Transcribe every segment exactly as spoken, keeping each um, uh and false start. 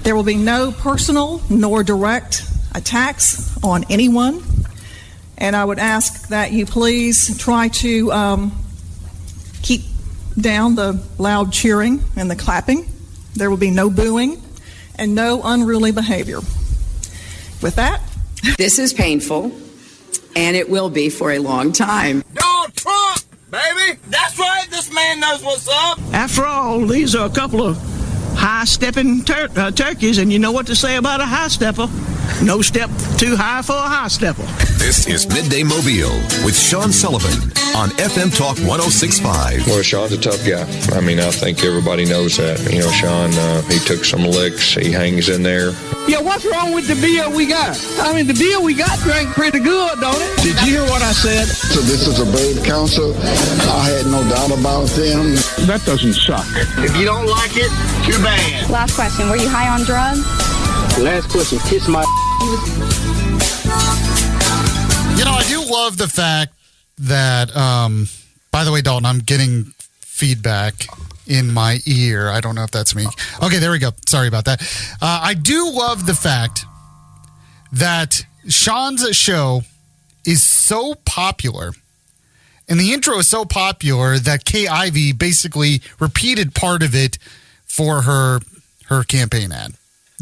There will be no personal nor direct attacks on anyone. And I would ask that you please try to um, keep down the loud cheering and the clapping. There will be no booing and no unruly behavior. With that, this is painful, and it will be for a long time. Donald Trump, baby! That's right, this man knows what's up! After all, these are a couple of high-stepping tur- uh, turkeys, and you know what to say about a high-stepper. No step too high for a high-stepper. This is Midday Mobile with Sean Sullivan on F M Talk one oh six point five. Well, Sean's a tough guy. I mean, I think everybody knows that. You know, Sean, uh, he took some licks. He hangs in there. Yeah, what's wrong with the beer we got? I mean, the beer we got drank pretty good, don't it? Did you hear what I said? So this is a brave council. I had no doubt about them. That doesn't suck. If you don't like it, too bad. Last question, were you high on drugs? Last question, kiss my... You know, I do love the fact that, um, by the way, Dalton, I'm getting feedback in my ear. I don't know if that's me. Okay, there we go. Sorry about that. Uh, I do love the fact that Sean's show is so popular, and the intro is so popular that Kay Ivey basically repeated part of it for her her campaign ad.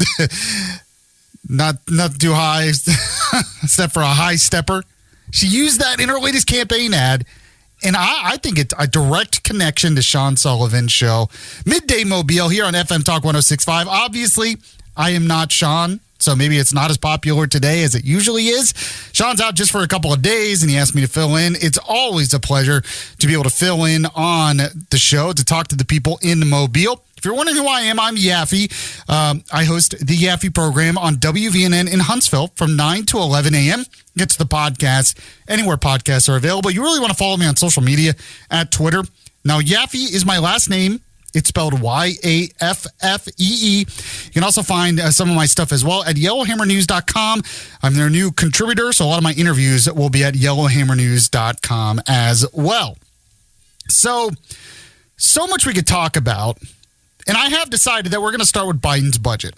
Not not too high, except for a high stepper. She used that in her latest campaign ad, and I, I think it's a direct connection to Sean Sullivan's show. Midday Mobile here on F M Talk one oh six point five. Obviously, I am not Sean, so maybe it's not as popular today as it usually is. Sean's out just for a couple of days, and he asked me to fill in. It's always a pleasure to be able to fill in on the show, to talk to the people in Mobile. If you're wondering who I am, I'm Yaffe. Um, I host the Yaffe program on W V N N in Huntsville from nine to eleven a.m. Get to the podcast anywhere podcasts are available. You really want to follow me on social media at Twitter. Now, Yaffe is my last name. It's spelled Y A F F E E. You can also find uh, some of my stuff as well at yellowhammer news dot com. I'm their new contributor, so a lot of my interviews will be at yellowhammer news dot com as well. So, so much we could talk about. And I have decided that we're going to start with Biden's budget.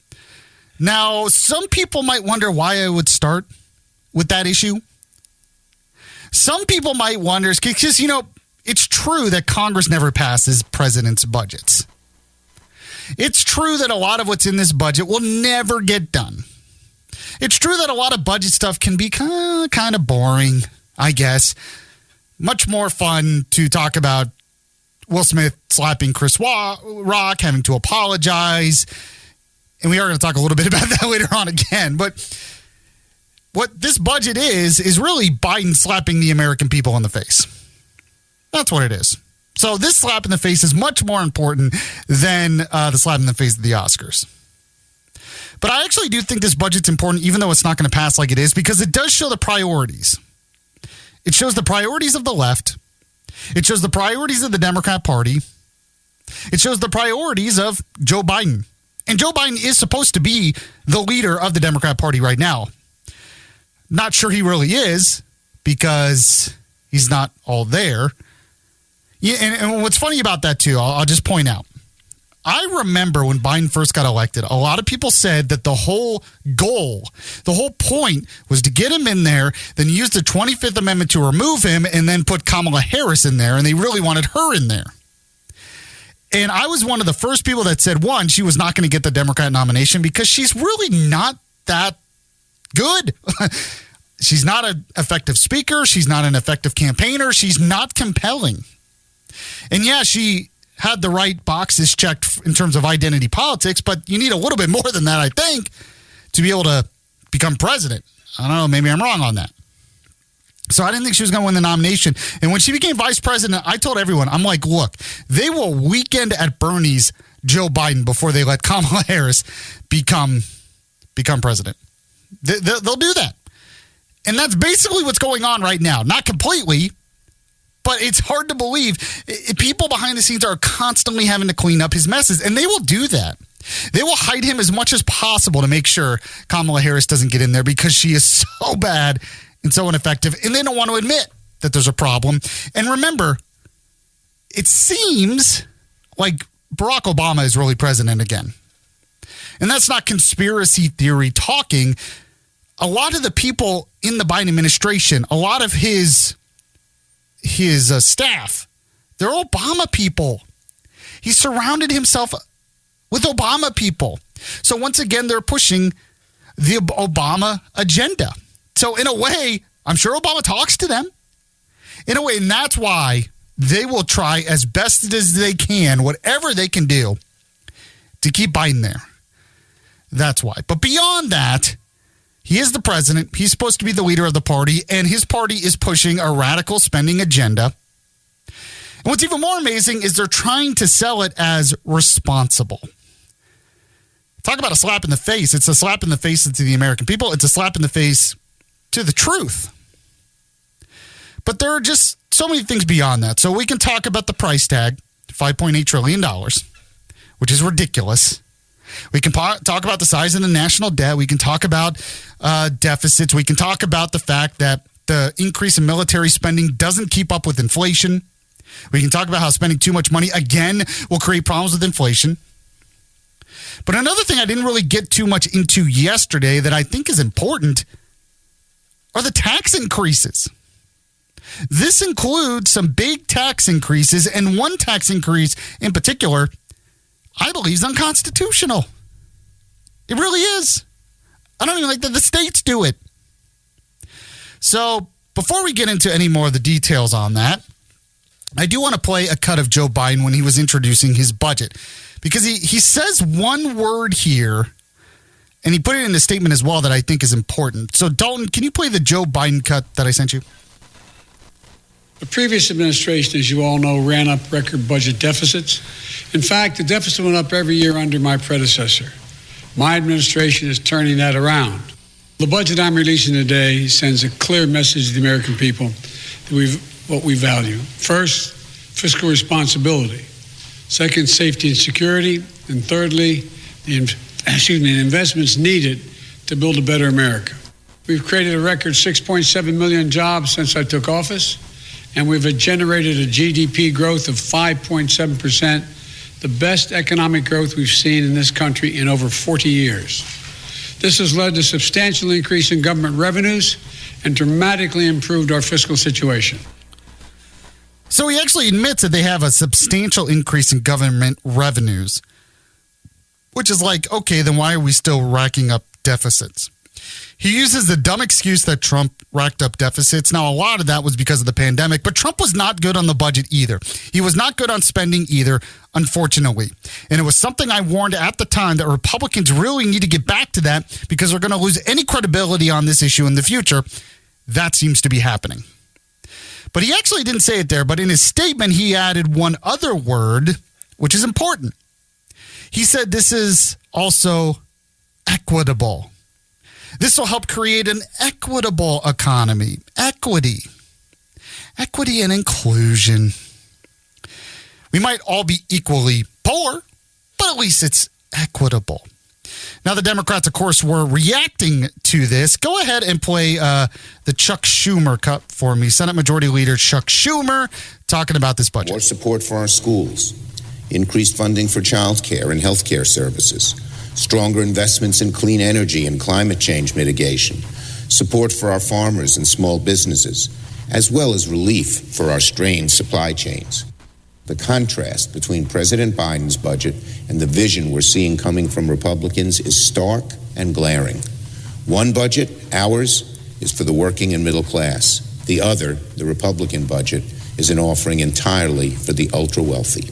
Now, some people might wonder why I would start with that issue. Some people might wonder, because, you know, it's true that Congress never passes president's budgets. It's true that a lot of what's in this budget will never get done. It's true that a lot of budget stuff can be kind of boring, I guess. Much more fun to talk about Will Smith slapping Chris Rock, having to apologize. And we are going to talk a little bit about that later on again. But what this budget is, is really Biden slapping the American people in the face. That's what it is. So this slap in the face is much more important than uh, the slap in the face of the Oscars. But I actually do think this budget's important, even though it's not going to pass like it is, because it does show the priorities. It shows the priorities of the left. It shows the priorities of the Democrat Party. It shows the priorities of Joe Biden. And Joe Biden is supposed to be the leader of the Democrat Party right now. Not sure he really is, because he's not all there. Yeah, and, and what's funny about that, too, I'll, I'll just point out. I remember when Biden first got elected, a lot of people said that the whole goal, the whole point was to get him in there, then use the twenty-fifth Amendment to remove him, and then put Kamala Harris in there, and they really wanted her in there. And I was one of the first people that said, one, she was not going to get the Democrat nomination because she's really not that good. She's not an effective speaker. She's not an effective campaigner. She's not compelling. And yeah, she had the right boxes checked in terms of identity politics, but you need a little bit more than that, I think, to be able to become president. I don't know, maybe I'm wrong on that. So I didn't think she was going to win the nomination. And when she became vice president, I told everyone, I'm like, look, they will weekend at Bernie's Joe Biden before they let Kamala Harris become become president. They, they, they'll do that. And that's basically what's going on right now. Not completely, but it's hard to believe. People behind the scenes are constantly having to clean up his messes, and they will do that. They will hide him as much as possible to make sure Kamala Harris doesn't get in there because she is so bad and so ineffective, and they don't want to admit that there's a problem. And remember, it seems like Barack Obama is really president again. And that's not conspiracy theory talking. A lot of the people in the Biden administration, a lot of his, his uh, staff, they're Obama people. He surrounded himself with Obama people. So once again, they're pushing the Obama agenda. So in a way, I'm sure Obama talks to them. In a way, and that's why they will try as best as they can, whatever they can do, to keep Biden there. That's why. But beyond that, he is the president. He's supposed to be the leader of the party, and his party is pushing a radical spending agenda. And what's even more amazing is they're trying to sell it as responsible. Talk about a slap in the face. It's a slap in the face to the American people. It's a slap in the face to the truth. But there are just so many things beyond that. So we can talk about the price tag, five point eight trillion dollars, which is ridiculous. We can po- talk about the size of the national debt. We can talk about uh, deficits. We can talk about the fact that the increase in military spending doesn't keep up with inflation. We can talk about how spending too much money, again, will create problems with inflation. But another thing I didn't really get too much into yesterday that I think is important are the tax increases. This includes some big tax increases, and one tax increase in particular, I believe, is unconstitutional. It really is. I don't even like that the states do it. So before we get into any more of the details on that, I do want to play a cut of Joe Biden when he was introducing his budget, because he, he says one word here, and he put it in the statement as well that I think is important. So Dalton, can you play the Joe Biden cut that I sent you? The previous administration, as you all know, ran up record budget deficits. In fact, the deficit went up every year under my predecessor. My administration is turning that around. The budget I'm releasing today sends a clear message to the American people that we've what we value. First, fiscal responsibility. Second, safety and security. And thirdly, the, excuse me, the investments needed to build a better America. We've created a record six point seven million jobs since I took office, and we've generated a G D P growth of five point seven percent, the best economic growth we've seen in this country in over forty years. This has led to substantial increase in government revenues and dramatically improved our fiscal situation. So he actually admits that they have a substantial increase in government revenues, which is like, okay, then why are we still racking up deficits? He uses the dumb excuse that Trump racked up deficits. Now, a lot of that was because of the pandemic, but Trump was not good on the budget either. He was not good on spending either, unfortunately. And it was something I warned at the time that Republicans really need to get back to that because they're going to lose any credibility on this issue in the future. That seems to be happening. But he actually didn't say it there, but in his statement, he added one other word, which is important. He said this is also equitable. This will help create an equitable economy. Equity. Equity and inclusion. We might all be equally poor, but at least it's equitable. Now, the Democrats, of course, were reacting to this. Go ahead and play uh, the Chuck Schumer cut for me. Senate Majority Leader Chuck Schumer talking about this budget. More support for our schools, increased funding for child care and health care services, stronger investments in clean energy and climate change mitigation, support for our farmers and small businesses, as well as relief for our strained supply chains. The contrast between President Biden's budget and the vision we're seeing coming from Republicans is stark and glaring. One budget, ours, is for the working and middle class. The other, the Republican budget, is an offering entirely for the ultra-wealthy.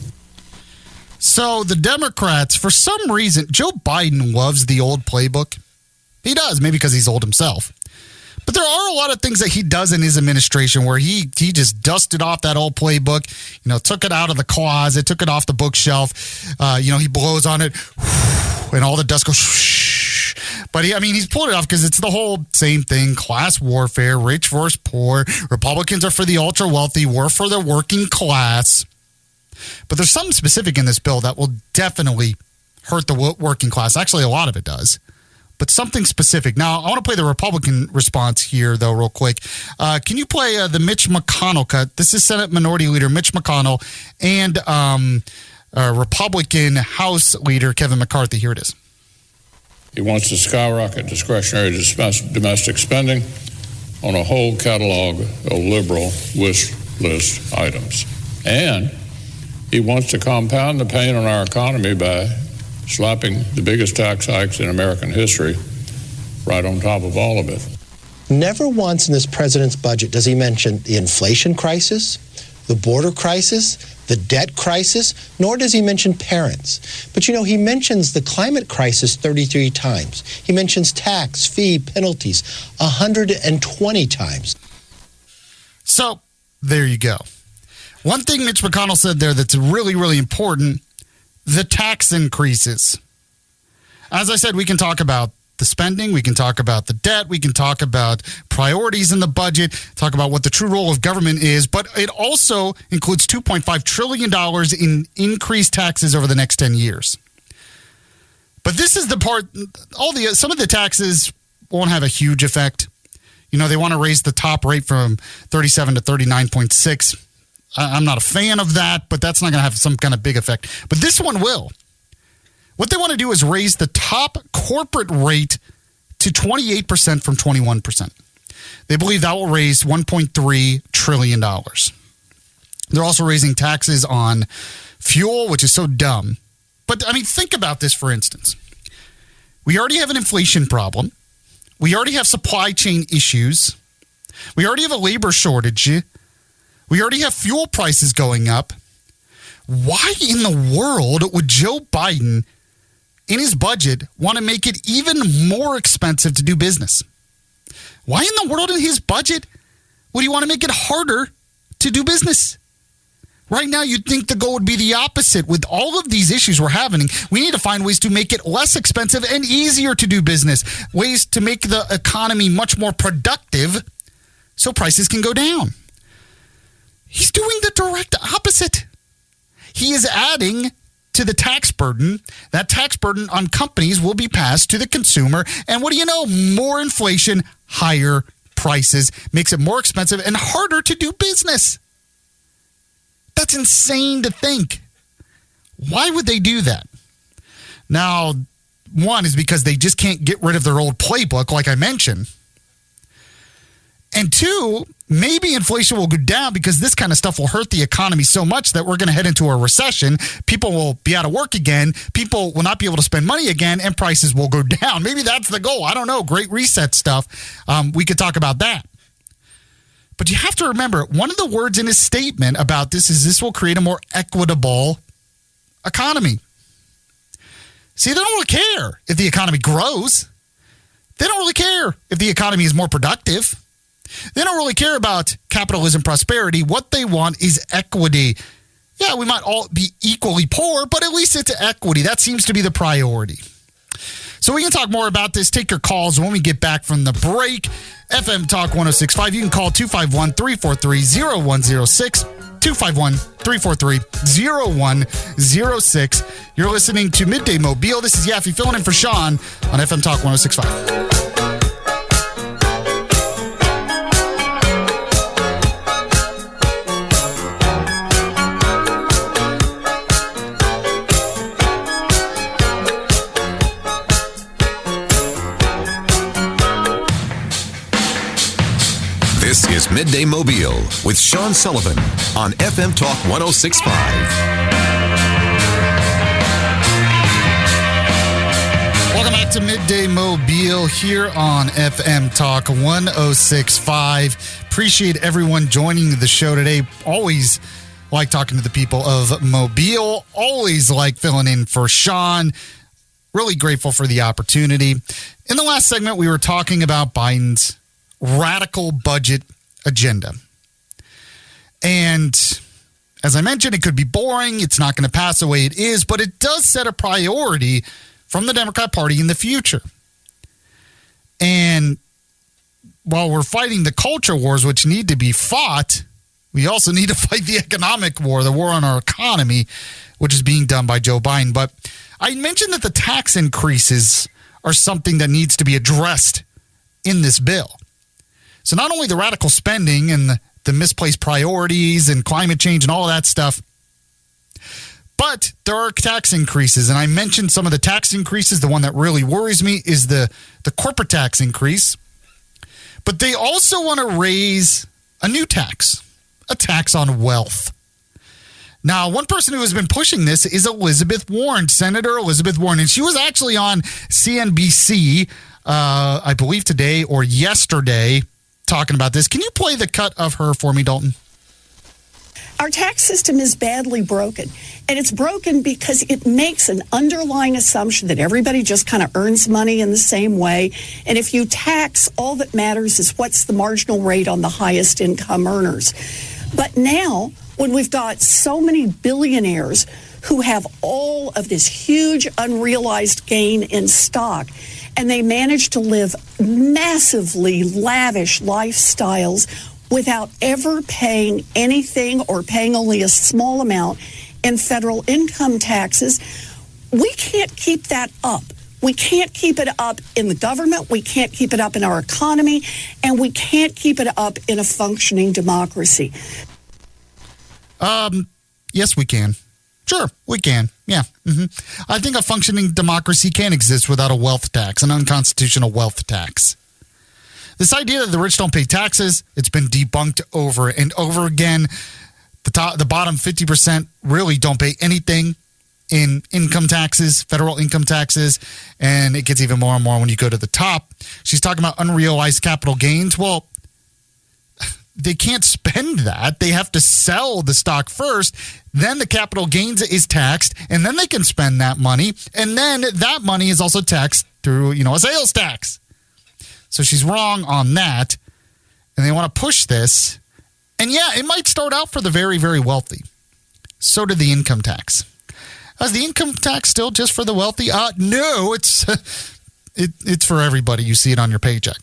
So the Democrats, for some reason, Joe Biden loves the old playbook. He does, maybe because he's old himself. But there are a lot of things that he does in his administration where he he just dusted off that old playbook, you know, took it out of the closet, took it off the bookshelf. Uh, you know, he blows on it, and all the dust goes. Whoosh. But he, I mean, he's pulled it off because it's the whole same thing: class warfare, rich versus poor. Republicans are for the ultra wealthy. We're for the working class. But there's something specific in this bill that will definitely hurt the working class. Actually, a lot of it does. But something specific. Now, I want to play the Republican response here, though, real quick. Uh, can you play uh, the Mitch McConnell cut? This is Senate Minority Leader Mitch McConnell and um, uh, Republican House Leader Kevin McCarthy. Here it is. He wants to skyrocket discretionary domestic spending on a whole catalog of liberal wish list items. And he wants to compound the pain on our economy by slapping the biggest tax hikes in American history right on top of all of it. Never once in this president's budget does he mention the inflation crisis, the border crisis, the debt crisis, nor does he mention parents. But you know, he mentions the climate crisis thirty-three times. He mentions tax, fee, penalties one hundred twenty times. So, there you go. One thing Mitch McConnell said there that's really, really important, the tax increases. As I said, we can talk about the spending, we can talk about the debt, we can talk about priorities in the budget, talk about what the true role of government is, but it also includes two point five trillion dollars in increased taxes over the next ten years. But this is the part, all the some of the taxes won't have a huge effect. You know, they want to raise the top rate from thirty-seven to thirty-nine point six. I'm not a fan of that, but that's not going to have some kind of big effect. But this one will. What they want to do is raise the top corporate rate to twenty-eight percent from twenty-one percent. They believe that will raise one point three trillion dollars. They're also raising taxes on fuel, which is so dumb. But, I mean, think about this, for instance. We already have an inflation problem. We already have supply chain issues. We already have a labor shortage. We already have fuel prices going up. Why in the world would Joe Biden, in his budget, want to make it even more expensive to do business? Why in the world in his budget would he want to make it harder to do business? Right now, you'd think the goal would be the opposite. With all of these issues we're having, we need to find ways to make it less expensive and easier to do business, ways to make the economy much more productive so prices can go down. He's doing the direct opposite. He is adding to the tax burden. That tax burden on companies will be passed to the consumer. And what do you know? More inflation, higher prices, makes it more expensive and harder to do business. That's insane to think. Why would they do that? Now, one is because they just can't get rid of their old playbook, like I mentioned. And two, maybe inflation will go down because this kind of stuff will hurt the economy so much that we're going to head into a recession. People will be out of work again. People will not be able to spend money again, and prices will go down. Maybe that's the goal. I don't know. Great reset stuff. Um, we could talk about that. But you have to remember, one of the words in his statement about this is this will create a more equitable economy. See, they don't really care if the economy grows. They don't really care if the economy is more productive. They don't really care about capitalism prosperity. What they want is equity. Yeah, we might all be equally poor, but at least it's equity. That seems to be the priority. So we can talk more about this. Take your calls when we get back from the break. F M Talk one oh six point five. You can call two five one, three four three, oh one oh six. two five one, three four three, oh one oh six. You're listening to Midday Mobile. This is Yaffe filling in for Sean on F M Talk one oh six point five. This is Midday Mobile with Sean Sullivan on F M Talk one oh six point five. Welcome back to Midday Mobile here on F M Talk one oh six point five. Appreciate everyone joining the show today. Always like talking to the people of Mobile. Always like filling in for Sean. Really grateful for the opportunity. In the last segment, we were talking about Biden's radical budget agenda. And as I mentioned, it could be boring. It's not going to pass the way it is, but it does set a priority from the Democrat Party in the future. And while we're fighting the culture wars, which need to be fought, we also need to fight the economic war, the war on our economy, which is being done by Joe Biden. But I mentioned that the tax increases are something that needs to be addressed in this bill. So not only the radical spending and the, the misplaced priorities and climate change and all of that stuff, But there are tax increases, and I mentioned some of the tax increases. The one that really worries me is the, the corporate tax increase. But they also want to raise a new tax, a tax on wealth. Now, one person who has been pushing this is Elizabeth Warren, Senator Elizabeth Warren, and she was actually on C N B C, uh, I believe today or yesterday, talking about this. Can you play the cut of her for me, Dalton? Our tax system is badly broken, and it's broken because it makes an underlying assumption that everybody just kind of earns money in the same way, and if you tax, all that matters is what's the marginal rate on the highest income earners. But now, when we've got so many billionaires who have all of this huge unrealized gain in stock, and they manage to live massively lavish lifestyles without ever paying anything or paying only a small amount in federal income taxes, we can't keep that up. We can't keep it up in the government, we can't keep it up in our economy, and we can't keep it up in a functioning democracy. Um, yes, we can. Sure, we can. Yeah. Mm-hmm. I think a functioning democracy can exist without a wealth tax, an unconstitutional wealth tax. This idea that the rich don't pay taxes, it's been debunked over and over again. The top, the bottom fifty percent really don't pay anything in income taxes, federal income taxes, and it gets even more and more when you go to the top. She's talking about unrealized capital gains. Well, they can't spend that. They have to sell the stock first. Then the capital gains is taxed, and then they can spend that money. And then that money is also taxed through, you know, a sales tax. So she's wrong on that. And they want to push this. And yeah, it might start out for the very, very wealthy. So did the income tax. Is the income tax still just for the wealthy? Uh, no, it's it, it's for everybody. You see it on your paycheck.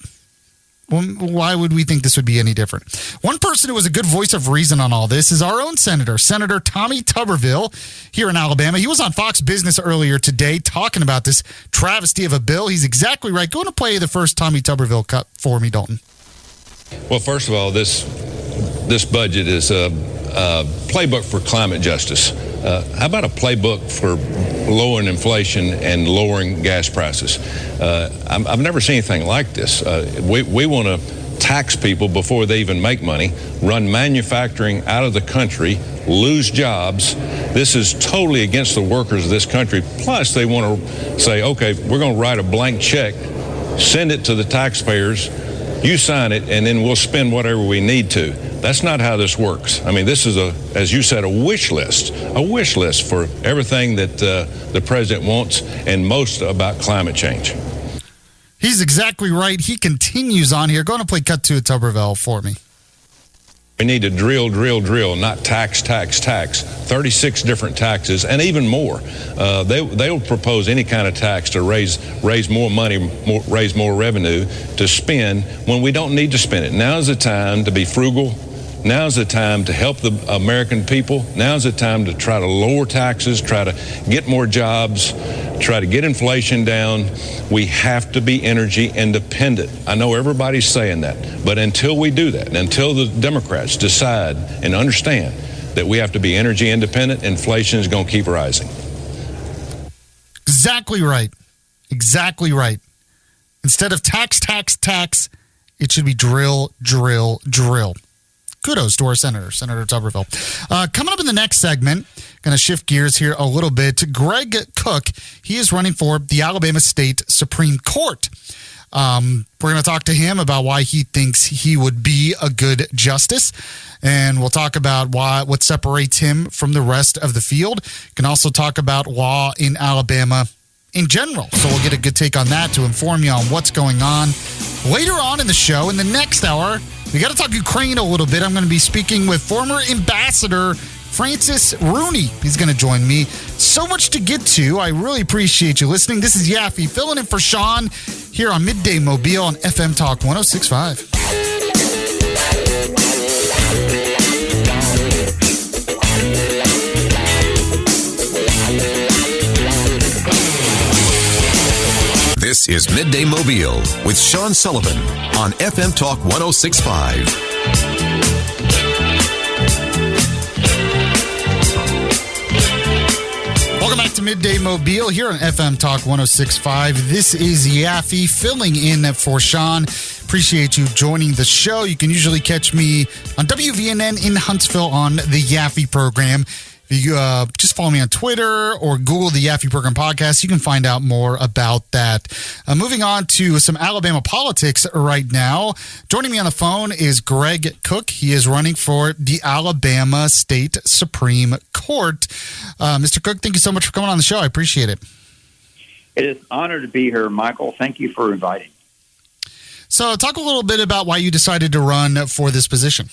Why would we think this would be any different? One person who was a good voice of reason on all this is our own senator, Senator Tommy Tuberville here in Alabama. He was on Fox Business earlier today talking about this travesty of a bill. He's exactly right. Go to play the first Tommy Tuberville cut for me, Dalton. Well, first of all, this this budget is a, a playbook for climate justice. Uh, how about a playbook for lowering inflation and lowering gas prices? Uh, I'm, I've never seen anything like this. Uh, we we want to tax people before they even make money, run manufacturing out of the country, lose jobs. This is totally against the workers of this country. Plus, they want to say, okay, we're going to write a blank check, send it to the taxpayers, you sign it, and then we'll spend whatever we need to. That's not how this works. I mean, this is, a, as you said, a wish list, a wish list for everything that uh, the president wants and most about climate change. He's exactly right. He continues on here. Go on and play cut to a Tuberville for me. We need to drill, drill, drill, not tax, tax, tax. thirty-six different taxes and even more. Uh, they they'll propose any kind of tax to raise raise more money, more, raise more revenue to spend when we don't need to spend it. Now's the time to be frugal. Now's the time to help the American people. Now's the time to try to lower taxes, try to get more jobs, try to get inflation down. We have to be energy independent. I know everybody's saying that, but until we do that, and until the Democrats decide and understand that we have to be energy independent, inflation is going to keep rising. Exactly right. Exactly right. Instead of tax, tax, tax, it should be drill, drill, drill. Kudos to our senator, Senator Tuberville. Uh, coming up in the next segment, going to shift gears here a little bit. Greg Cook, he is running for the Alabama State Supreme Court. Um, we're going to talk to him about why he thinks he would be a good justice, and we'll talk about why what separates him from the rest of the field. Can also talk about law in Alabama in general. So we'll get a good take on that to inform you on what's going on. Later on in the show, in the next hour, we got to talk Ukraine a little bit. I'm going to be speaking with former ambassador Francis Rooney. He's going to join me. So much to get to. I really appreciate you listening. This is Yaffe filling in for Sean here on Midday Mobile on F M Talk one oh six point five. This is Midday Mobile with Sean Sullivan on F M Talk one oh six point five. back to Midday Mobile here on F M Talk one oh six point five. This is Yaffe filling in for Sean. Appreciate you joining the show. You can usually catch me on W V N N in Huntsville on the Yaffe program. If you uh, just follow me on Twitter or Google the Yaffe Program podcast, you can find out more about that. Uh, moving on to some Alabama politics right now. Joining me on the phone is Greg Cook. He is running for the Alabama State Supreme Court. Uh, Mister Cook, thank you so much for coming on the show. I appreciate it. It is an honor to be here, Michael. Thank you for inviting. So talk a little bit about why you decided to run for this position.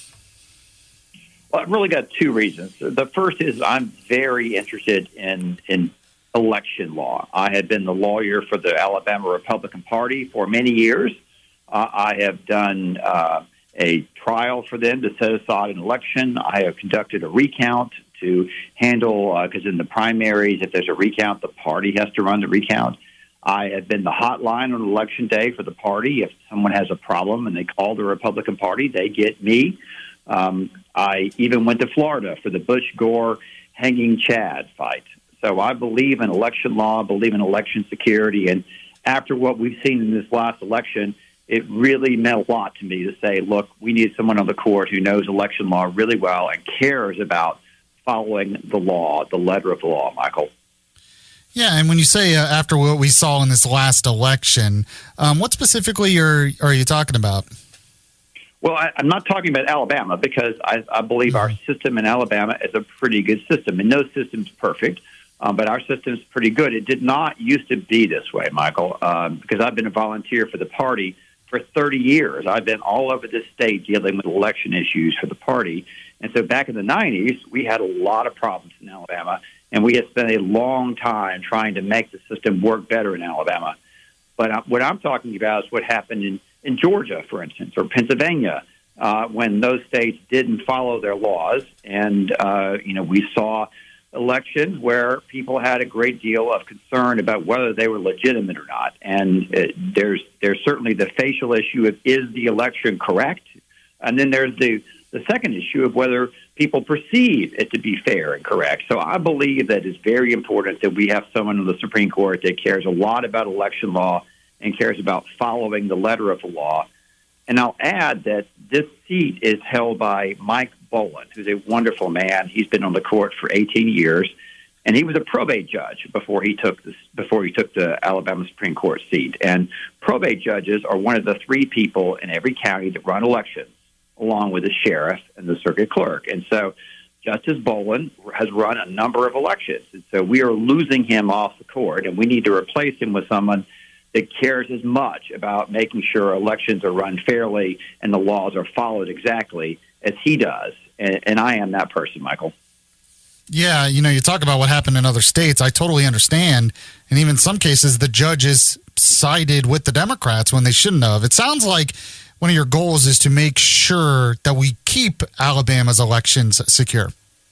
Well, I've really got two reasons. The first is I'm very interested in, in election law. I had been the lawyer for the Alabama Republican Party for many years. Uh, I have done uh, a trial for them to set aside an election. I have conducted a recount to handle, because uh, in the primaries, if there's a recount, the party has to run the recount. I have been the hotline on election day for the party. If someone has a problem and they call the Republican Party, they get me. Um, I even went to Florida for the Bush-Gore hanging Chad fight. So I believe in election law, believe in election security. And after what we've seen in this last election, it really meant a lot to me to say, look, we need someone on the court who knows election law really well and cares about following the law, the letter of the law, Michael. Yeah, and when you say uh, after what we saw in this last election, um, what specifically are, are you talking about? Well, I, I'm not talking about Alabama because I, I believe our system in Alabama is a pretty good system. And no system's perfect, um, but our system's pretty good. It did not used to be this way, Michael, um, because I've been a volunteer for the party for thirty years. I've been all over the state dealing with election issues for the party. And so back in the nineties, we had a lot of problems in Alabama, and we had spent a long time trying to make the system work better in Alabama. But uh, what I'm talking about is what happened in in Georgia, for instance, or Pennsylvania, uh, when those states didn't follow their laws. And, uh, you know, we saw elections where people had a great deal of concern about whether they were legitimate or not. And uh, there's there's certainly the facial issue of is the election correct? And then there's the, the second issue of whether people perceive it to be fair and correct. So I believe that it's very important that we have someone on the Supreme Court that cares a lot about election law and cares about following the letter of the law. And I'll add that this seat is held by Mike Boland, who's a wonderful man. He's been on the court for eighteen years, and he was a probate judge before he took this, before he took the Alabama Supreme Court seat. And probate judges are one of the three people in every county that run elections, along with the sheriff and the circuit clerk. And so Justice Boland has run a number of elections. And so we are losing him off the court, and we need to replace him with someone that cares as much about making sure elections are run fairly and the laws are followed exactly as he does. And, and I am that person, Michael. Yeah, you know, you talk about what happened in other states. I totally understand. And even in some cases, the judges sided with the Democrats when they shouldn't have. It sounds like one of your goals is to make sure that we keep Alabama's elections secure.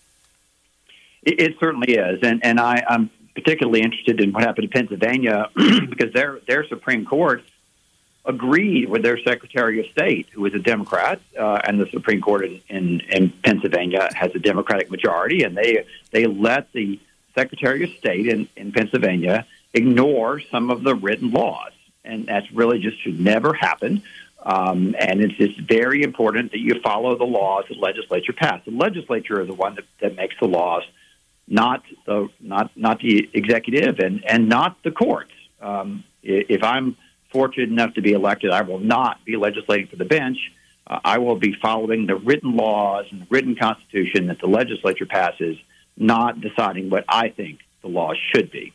It, it certainly is. And, and I, I'm particularly interested in what happened in Pennsylvania because their their Supreme Court agreed with their Secretary of State, who is a Democrat, uh, and the Supreme Court in, in, in Pennsylvania has a Democratic majority, and they they let the Secretary of State in, in Pennsylvania ignore some of the written laws, and that's really just should never happen. Um, and it's just very important that you follow the laws the legislature passed. The legislature is the one that, that makes the laws, not the not not the executive and, and not the courts. Um, if I'm fortunate enough to be elected, I will not be legislating for the bench. Uh, I will be following the written laws and the written constitution that the legislature passes, not deciding what I think the law should be.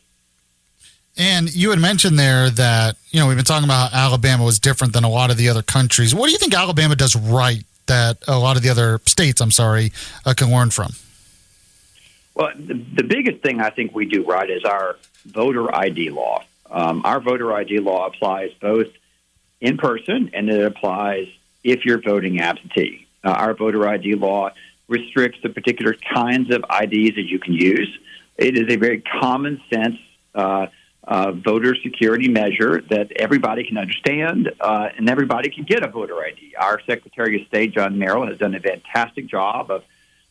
And you had mentioned there that, you know, we've been talking about how Alabama was different than a lot of the other countries. What do you think Alabama does right that a lot of the other states, I'm sorry, uh, can learn from? Well, the, the biggest thing I think we do right is our voter I D law. Um, our voter I D law applies both in person and it applies if you're voting absentee. Uh, our voter I D law restricts the particular kinds of I Ds that you can use. It is a very common sense uh, uh, voter security measure that everybody can understand uh, and everybody can get a voter I D. Our Secretary of State, John Merrill, has done a fantastic job of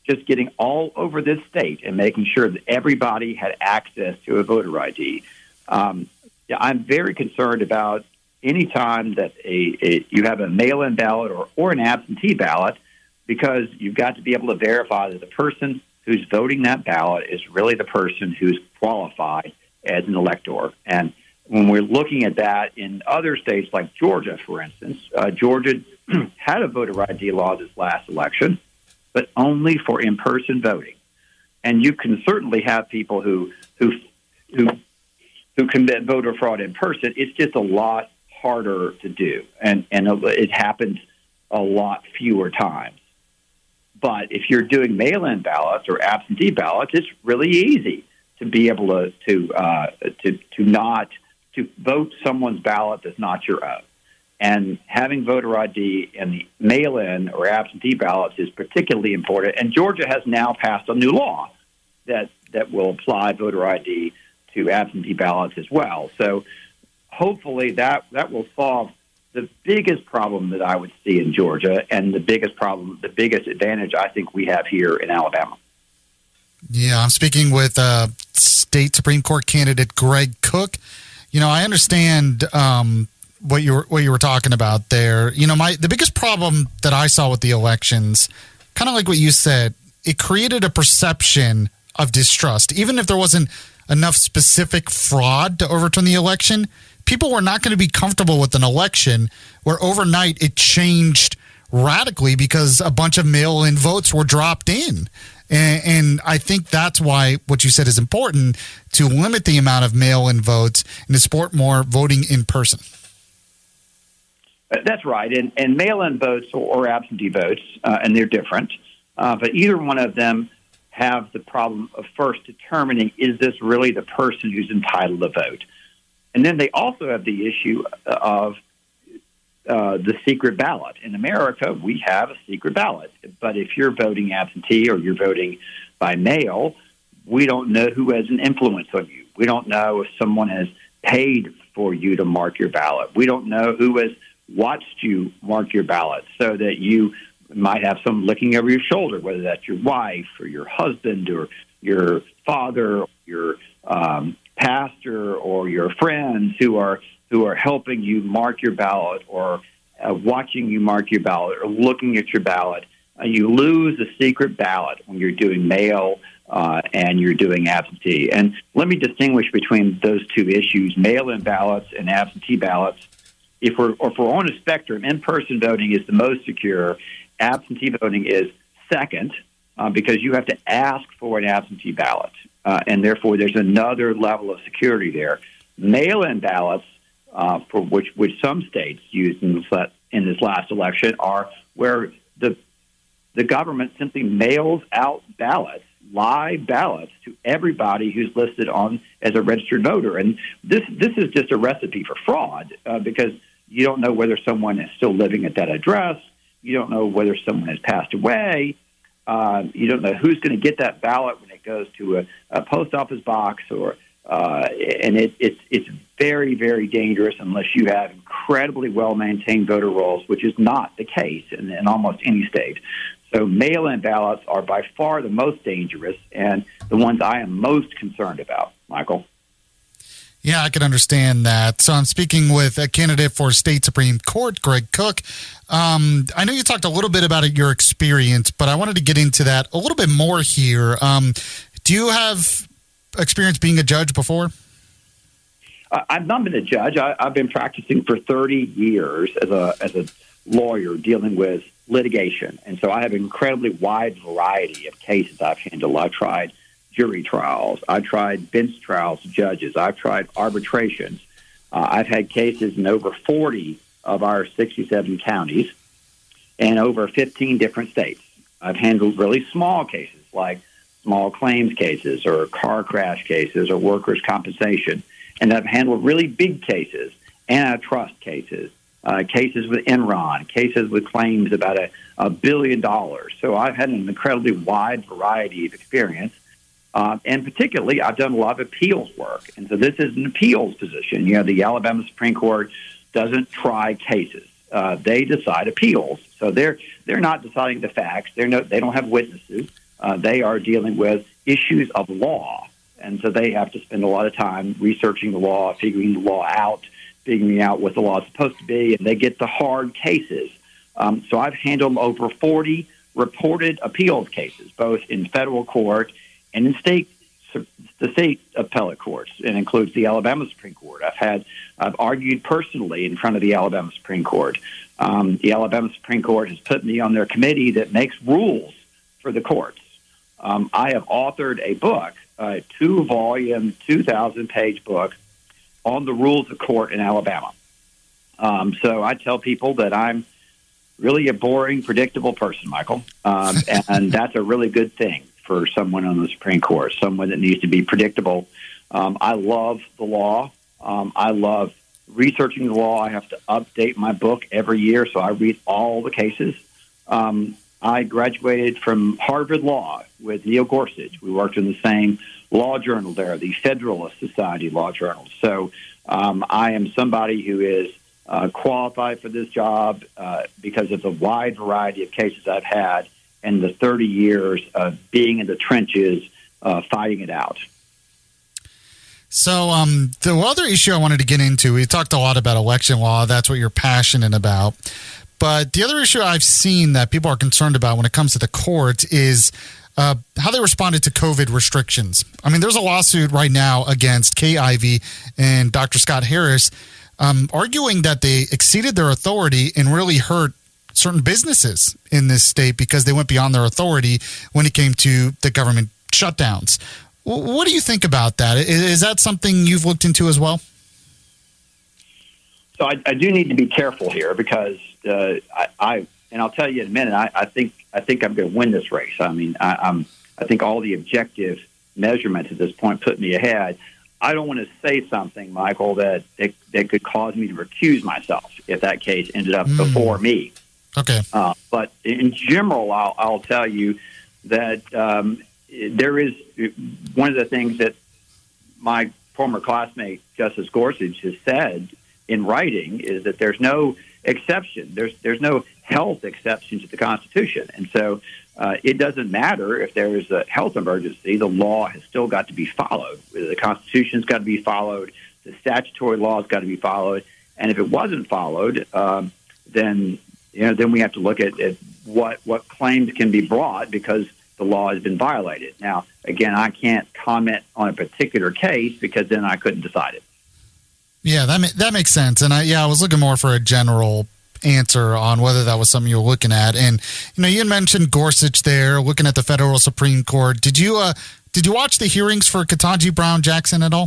just getting all over this state and making sure that everybody had access to a voter I D. Um, I'm very concerned about any time that a, a you have a mail-in ballot or, or an absentee ballot, because you've got to be able to verify that the person who's voting that ballot is really the person who's qualified as an elector. And when we're looking at that in other states like Georgia, for instance, uh, Georgia had a voter I D law this last election, but only for in-person voting. And you can certainly have people who who who who commit voter fraud in person. It's just a lot harder to do, and and it happens a lot fewer times. But if you're doing mail-in ballots or absentee ballots, it's really easy to be able to to uh, to to not to vote someone's ballot that's not your own. And having voter I D in the mail-in or absentee ballots is particularly important. And Georgia has now passed a new law that that will apply voter I D to absentee ballots as well. So hopefully that that will solve the biggest problem that I would see in Georgia, and the biggest problem, the biggest advantage I think we have here in Alabama. Yeah, I'm speaking with uh, State Supreme Court candidate Greg Cook. You know, I understand um, what you were what you were talking about there. You know, my the biggest problem that I saw with the elections, kind of like what you said, it created a perception of distrust. Even if there wasn't enough specific fraud to overturn the election, people were not going to be comfortable with an election where overnight it changed radically because a bunch of mail-in votes were dropped in. And, and I think that's why what you said is important, to limit the amount of mail-in votes and to support more voting in person. That's right. And, and mail-in votes or, or absentee votes, uh, and they're different, uh, but either one of them have the problem of first determining, is this really the person who's entitled to vote? And then they also have the issue of uh, the secret ballot. In America, we have a secret ballot. But if you're voting absentee or you're voting by mail, we don't know who has an influence on you. We don't know if someone has paid for you to mark your ballot. We don't know who has watched you mark your ballot, so that you might have someone looking over your shoulder, whether that's your wife or your husband or your father, or your um, pastor or your friends who are who are helping you mark your ballot, or uh, watching you mark your ballot, or looking at your ballot. Uh, you lose a secret ballot when you're doing mail uh, and you're doing absentee. And let me distinguish between those two issues: mail-in ballots and absentee ballots. If we're, or if we're on a spectrum, in-person voting is the most secure. Absentee voting is second, uh, because you have to ask for an absentee ballot, uh, and therefore there's another level of security there. Mail-in ballots, uh, for which which some states used in this, in this last election, are where the the government simply mails out ballots, live ballots, to everybody who's listed on as a registered voter. And this this is just a recipe for fraud, uh, because you don't know whether someone is still living at that address. You don't know whether someone has passed away. Uh, you don't know who's going to get that ballot when it goes to a, a post office box, or uh, and it, it's it's very, very dangerous unless you have incredibly well maintained voter rolls, which is not the case in, in almost any state. So mail-in ballots are by far the most dangerous and the ones I am most concerned about, Michael. Yeah, I can understand that. So I'm speaking with a candidate for State Supreme Court, Greg Cook. Um, I know you talked a little bit about your experience, but I wanted to get into that a little bit more here. Um, do you have experience being a judge before? Uh, I've not been a judge. I, I've been practicing for thirty years as a as a lawyer dealing with litigation, and so I have an incredibly wide variety of cases I've handled. I've tried jury trials. I've tried bench trials, judges. I've tried arbitrations. Uh, I've had cases in over forty of our sixty-seven counties and over fifteen different states. I've handled really small cases like small claims cases or car crash cases or workers' compensation. And I've handled really big cases, antitrust cases, uh, cases with Enron, cases with claims about a, a billion dollars. So I've had an incredibly wide variety of experience. Uh, and particularly, I've done a lot of appeals work. And so this is an appeals position. You know, the Alabama Supreme Court doesn't try cases. Uh, they decide appeals. So they're they're not deciding the facts. They're no, they don't have witnesses. Uh, they are dealing with issues of law. And so they have to spend a lot of time researching the law, figuring the law out, figuring out what the law is supposed to be, and they get the hard cases. Um, so I've handled over forty reported appeals cases, both in federal court and in state the state appellate courts. It includes the Alabama Supreme Court. I've had I've argued personally in front of the Alabama Supreme Court. Um, the Alabama Supreme Court has put me on their committee that makes rules for the courts. Um, I have authored a book, a two-volume, two thousand page book on the rules of court in Alabama. Um, so I tell people that I'm really a boring, predictable person, Michael, um, and that's a really good thing for someone on the Supreme Court, someone that needs to be predictable. Um, I love the law. Um, I love researching the law. I have to update my book every year, so I read all the cases. Um, I graduated from Harvard Law with Neil Gorsuch. We worked in the same law journal there, the Federalist Society Law Journal. So um, I am somebody who is uh, qualified for this job uh, because of the wide variety of cases I've had and the thirty years of being in the trenches, uh, fighting it out. So um, the other issue I wanted to get into, we talked a lot about election law. That's what you're passionate about. But the other issue I've seen that people are concerned about when it comes to the court is uh, how they responded to COVID restrictions. I mean, there's a lawsuit right now against Kay Ivey and Doctor Scott Harris um, arguing that they exceeded their authority and really hurt certain businesses in this state because they went beyond their authority when it came to the government shutdowns. What do you think about that? Is that something you've looked into as well? So I, I do need to be careful here because uh, I, I, and I'll tell you in a minute, I, I think I think I'm going to win this race. I mean, I, I'm, I think all the objective measurements at this point put me ahead. I don't want to say something, Michael, that, that, that could cause me to recuse myself if that case ended up mm. before me. Okay. Uh, but in general, I'll, I'll tell you that um, there is one of the things that my former classmate, Justice Gorsuch, has said in writing is that there's no exception. There's there's no health exception to the Constitution. And so uh, it doesn't matter if there is a health emergency. The law has still got to be followed. The Constitution's got to be followed. The statutory law has got to be followed. And if it wasn't followed, um, then you know, then we have to look at, at what what claims can be brought because the law has been violated. Now, again, I can't comment on a particular case because then I couldn't decide it. Yeah, that ma- that makes sense. And I, yeah, I was looking more for a general answer on whether that was something you were looking at. And you know, you mentioned Gorsuch there, looking at the federal Supreme Court. Did you uh, did you watch the hearings for Ketanji Brown Jackson at all?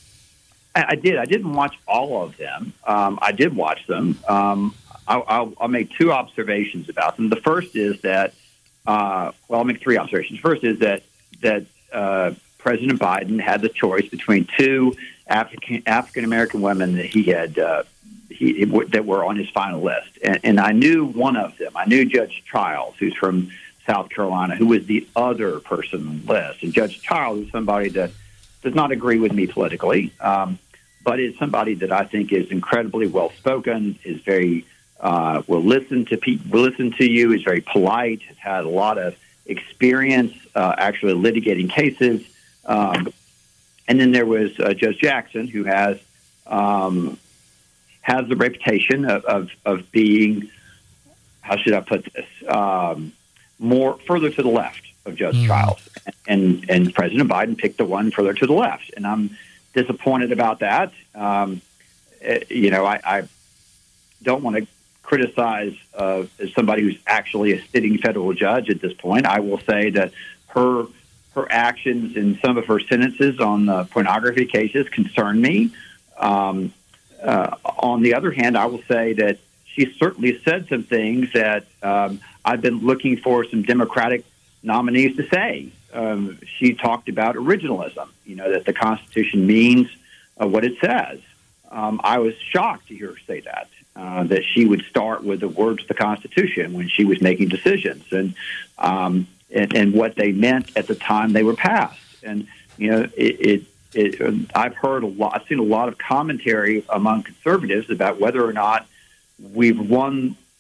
I, I did. I didn't watch all of them. Um, I did watch them. Um, I'll, I'll, I'll make two observations about them. The first is that, uh, well, I'll make three observations. First is that that uh, President Biden had the choice between two African African American women that he had uh, he that were on his final list, and, and I knew one of them. I knew Judge Childs, who's from South Carolina, who was the other person on the list. And Judge Childs is somebody that does not agree with me politically, um, but is somebody that I think is incredibly well spoken, is very Uh, will listen to people, will listen to you, is very polite, has had a lot of experience uh, actually litigating cases. Um, and then there was uh, Judge Jackson, who has um, has the reputation of, of, of being, how should I put this, um, more further to the left of Judge mm. Childs. And, and President Biden picked the one further to the left. And I'm disappointed about that. Um, you know, I, I don't want to criticize uh, as somebody who's actually a sitting federal judge at this point. I will say that her her actions in some of her sentences on the pornography cases concern me. Um, uh, on the other hand, I will say that she certainly said some things that um, I've been looking for some Democratic nominees to say. Um, she talked about originalism, you know, that the Constitution means uh, what it says. Um, I was shocked to hear her say that. Uh, that she would start with the words of the Constitution when she was making decisions, and um, and, and what they meant at the time they were passed. And you know, it, it, it, I've heard a lot. I've seen a lot of commentary among conservatives about whether or not we've won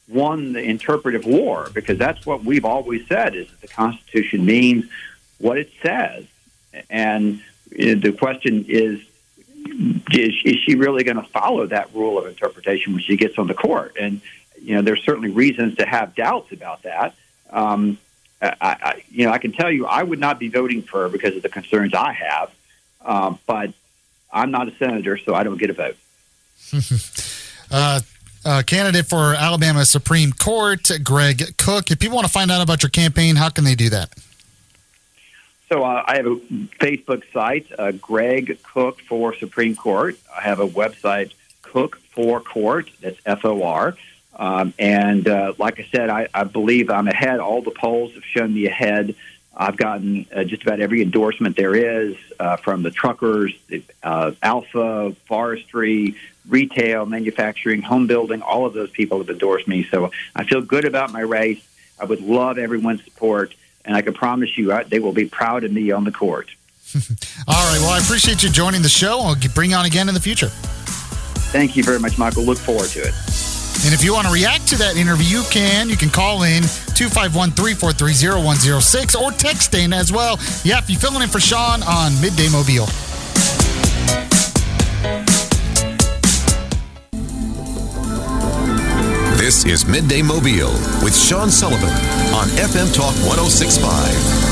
won the interpretive war, because that's what we've always said, is that the Constitution means what it says. And the question is, is, is she really going to follow that rule of interpretation when she gets on the court? And, you know, there's certainly reasons to have doubts about that. Um, I, I, you know, I can tell you I would not be voting for her because of the concerns I have, uh, but I'm not a senator, so I don't get a vote. uh, uh, candidate for Alabama Supreme Court, Greg Cook. If people want to find out about your campaign, how can they do that? So uh, I have a Facebook site, uh, Greg Cook for Supreme Court. I have a website, Cook for Court. That's F O R. Um, and uh, like I said, I, I believe I'm ahead. All the polls have shown me ahead. I've gotten uh, just about every endorsement there is uh, from the truckers, the, uh, Alpha, forestry, retail, manufacturing, home building. All of those people have endorsed me. So I feel good about my race. I would love everyone's support. And I can promise you uh, they will be proud of me on the court. All right. Well, I appreciate you joining the show. I'll bring you on again in the future. Thank you very much, Michael. Look forward to it. And if you want to react to that interview, you can. You can call in two five one, three four three, zero one zero six or text in as well. Yeah, if you're filling in for Sean on Midday Mobile. This is Midday Mobile with Sean Sullivan on F M Talk one oh six point five.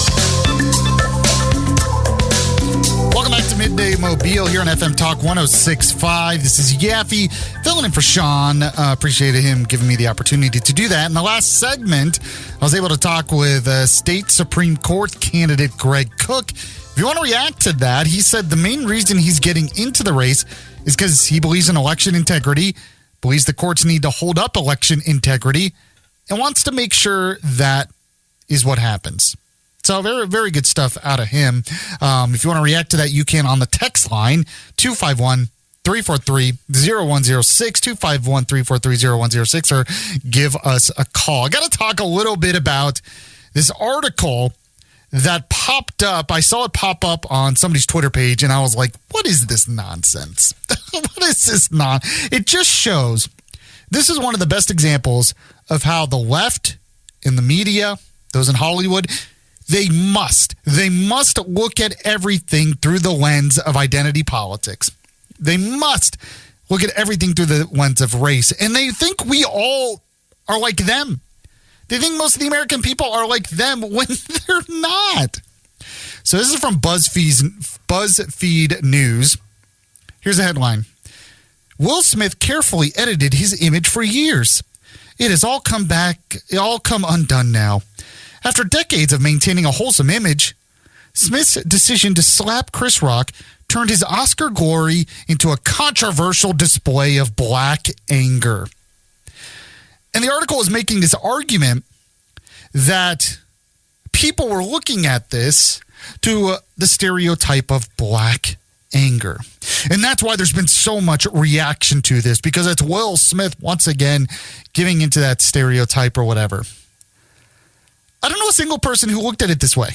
Welcome back to Midday Mobile here on F M Talk one oh six point five. This is Yaffe filling in for Sean. Uh, appreciated him giving me the opportunity to do that. In the last segment, I was able to talk with uh, State Supreme Court candidate Greg Cook. If you want to react to that, he said the main reason he's getting into the race is because he believes in election integrity, believes the courts need to hold up election integrity, and wants to make sure that is what happens. So very, very good stuff out of him. Um, if you want to react to that, you can on the text line, two five one, three four three, zero one zero six, two five one, three four three, zero one zero six, or give us a call. I got to talk a little bit about this article that popped up. I saw it pop up on somebody's Twitter page, and I was like, what is this nonsense? What is this non? It just shows, this is one of the best examples of how the left in the media, those in Hollywood, they must, they must look at everything through the lens of identity politics. They must look at everything through the lens of race. And they think we all are like them. They think most of the American people are like them when they're not. So this is from BuzzFeed's, BuzzFeed News. Here's a headline. Will Smith carefully edited his image for years. It has all come back, it all come undone now. After decades of maintaining a wholesome image, Smith's decision to slap Chris Rock turned his Oscar glory into a controversial display of black anger. And the article is making this argument that people were looking at this to uh, the stereotype of black anger. And that's why there's been so much reaction to this, because it's Will Smith once again giving into that stereotype or whatever. I don't know a single person who looked at it this way.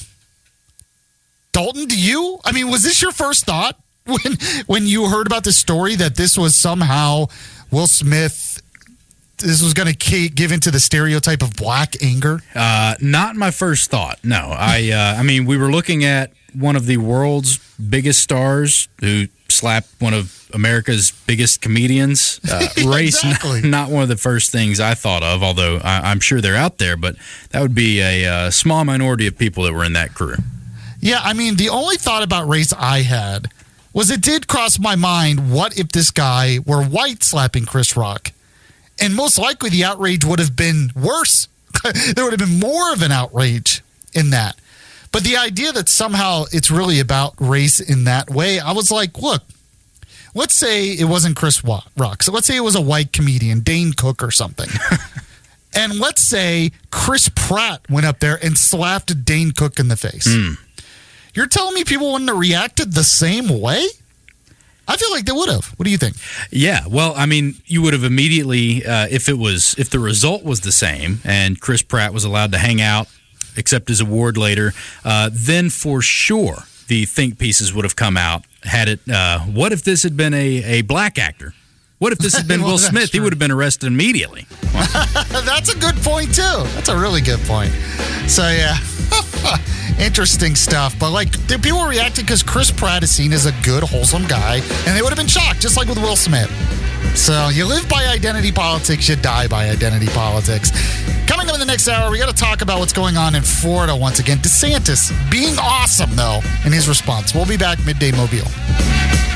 Dalton, do you? I mean, was this your first thought when when you heard about this story, that this was somehow Will Smith, this was going to give into the stereotype of black anger? Uh, not my first thought, no. I, uh, I mean, we were looking at one of the world's biggest stars who slapped one of America's biggest comedians. Uh, race, exactly. not, not one of the first things I thought of, although I, I'm sure they're out there, but that would be a uh, small minority of people that were in that crew. Yeah, I mean, the only thought about race I had was it did cross my mind, what if this guy were white slapping Chris Rock? And most likely the outrage would have been worse. There would have been more of an outrage in that. But the idea that somehow it's really about race in that way, I was like, look, let's say it wasn't Chris Rock. So let's say it was a white comedian, Dane Cook or something. And let's say Chris Pratt went up there and slapped Dane Cook in the face. Mm. You're telling me people wouldn't have reacted the same way? I feel like they would have. What do you think? Yeah, well, I mean, you would have immediately, uh, if it was, if the result was the same and Chris Pratt was allowed to hang out, accept his award later, uh, then for sure the think pieces would have come out. Had it, uh, what if this had been a, a black actor What if this had been Well, Will that's Smith? He true. would have been arrested immediately. That's a good point, too. That's a really good point. So, yeah. Interesting stuff. But, like, the people were reacting because Chris Pratt is seen as a good, wholesome guy, and they would have been shocked, just like with Will Smith. So, you live by identity politics, you die by identity politics. Coming up in the next hour, we got to talk about what's going on in Florida once again. DeSantis being awesome, though, in his response. We'll be back, Midday Mobile.